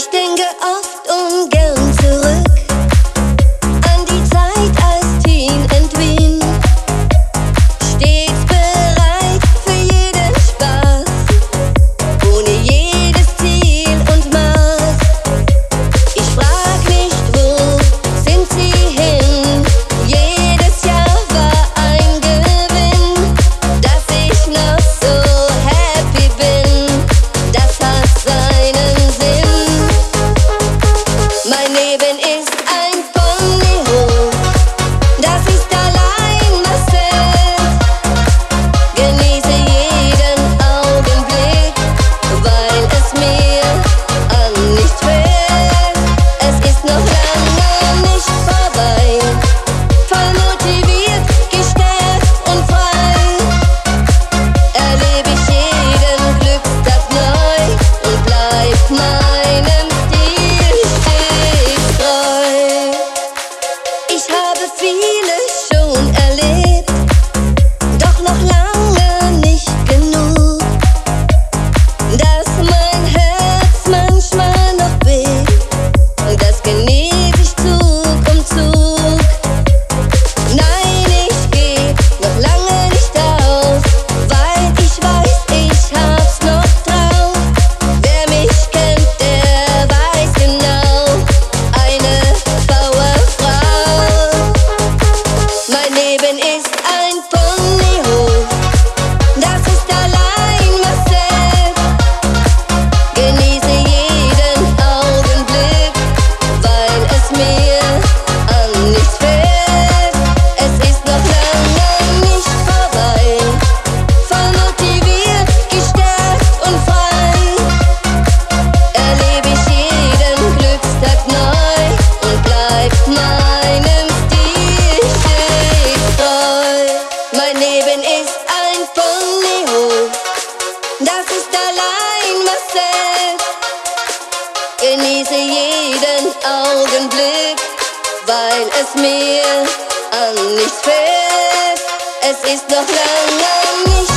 Ich denke oft und gern zurück an die Zeit als Teen and Wien. Stets bereit für jeden Spaß, ohne jedes Ziel und Maß. Ich frag nicht, wo sind sie hin? Jedes Jahr war ein Gewinn. Dass ich noch so happy bin, das hat seinen Sinn. Mein Leben ist ein Ponyhof, das ist allein was zählt. Genieße jeden Augenblick, weil es mir an nichts fehlt. Es ist noch lange nicht vorbei, voll motiviert, gestärkt und frei. Erlebe ich jeden Glückstag neu und bleib meinem Stil stets treu. Ich habe vieles schon erlebt, doch noch lange nicht genug, dass mein Herz manchmal noch bebt. Das genieße ich Zug um Zug. Nein, ich geb noch lange nicht auf, weil ich weiß, ich hab's noch drauf. Wer mich kennt, der weiß genau, eine Powerfrau. Mein Leben ist ein Ponyhof, das ist allein was zählt. Genieße jeden Augenblick, weil es mir an nichts fehlt. Es ist noch lange nicht vorbei, voll motiviert, gestärkt und frei. Erlebe ich jeden Glückstag neu und bleib meinem Stil stets treu. Mein Leben ist ein Ponyhof, das ist allein was zählt. Genieße jeden Augenblick, weil es mir an nichts fehlt. Es ist noch lange nicht